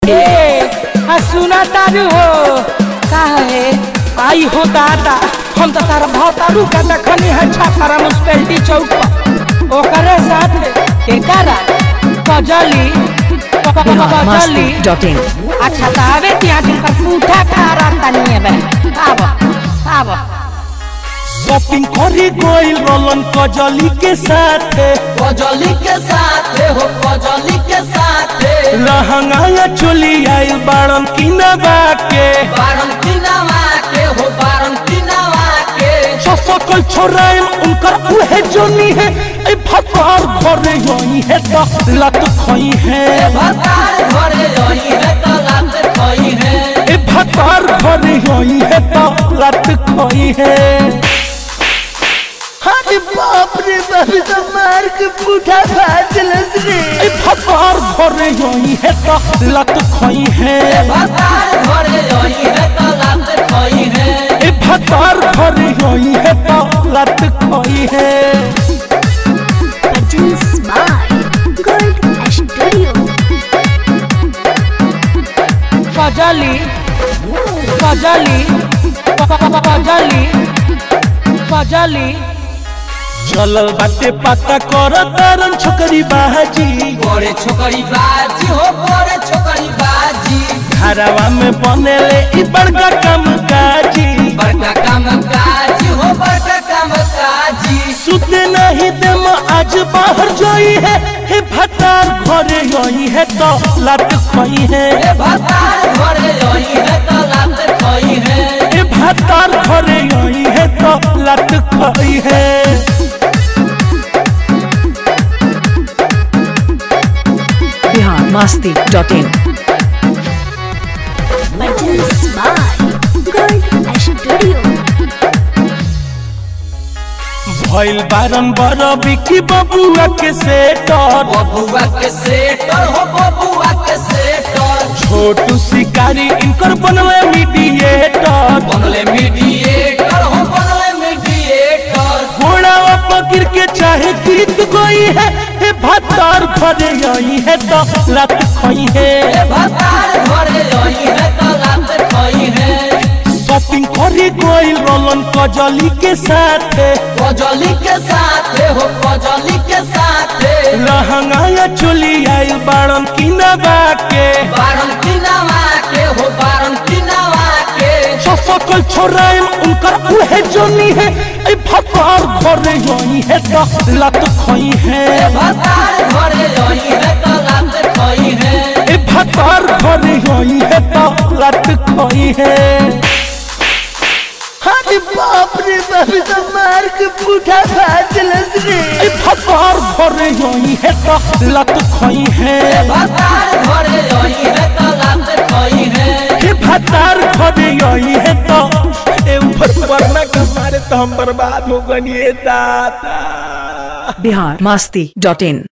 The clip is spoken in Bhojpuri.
सुना तारू हो का है आई हो दादा हम तो तारा भौतारू का देखनी है छापरा म्युनिसिपैलिटी चौक पर ओकरे साथ केकरा कजली अच्छा तावे ત્યાં जिनका पूठा खारा तनिए बे आबो शॉपिंग करी गोइल रोलन कजली के साथ हो कजली के साथ लहंगा चोली आइल बारन किनवा के सकल छोराइल उनकर उहे जोनी है ए भतार घरे यही है तो लत खई है ए भतार घरे यही है तो लत खई है अरे बाप रे बाप तो मार के पूठा भाजलस रे ए भतार घरे यही है तो लत खई है भतार घरे यही है तो लत खई है ए भतार घरे यही है तो लत खई है Produced by Gold Studio. कजली चलल बाटे पता कर तारन छोकरी बाजी बड़े छोकरी बाजी हो बड़े छोकरी बाजी घरवा में बनेले ई बड़का काम काजी बड़का काम काजी हो बड़का काम काजी सुते नहीं देम आज बाहर जाई है हे भतार घरे यही है तो लत खई है ए भतार घरे यही है तो लत खई है ए भतार घरे यही है तो लत खई है biharmasti.in Produced by Gold Studio. भइल बारन बरबी की बबुआ के सेटर बबुआ के सेटर हो बबुआ के सेटर छोटू शिकारी इनकर बनले मीडिएटर बनले मीडिएटर हो बनले मीडिएटर घोड़ा पकड़ के चाहे गीत गई है हे भतार घरे यही है तो लत खई है ए भतार घरे यही है तो लत खई है शॉपिंग करी गोइल रोलन कजली के साथ कजली के साथ हो कजली के साथ लहंगा चोली आइल बारन किनवा के बारन किनवा के हो बारन किनवा के सकल छोराइल उनकर उहे जोनी है ए भतार घरे यही है तो लत खई है ए भतार घरे यही है तो लत खई है ए भतार घरे यही है तो लत खई है अरे बाप रे बाप तो मार के पूठा भाजलस रे ए भतार घरे यही है तो लत खई है ए भतार घरे यही है तो लत खई है ए भतार घरे यही है तो ए ऊपर वरना के मारे तो हम बर्बाद हो गए दादा biharmasti.in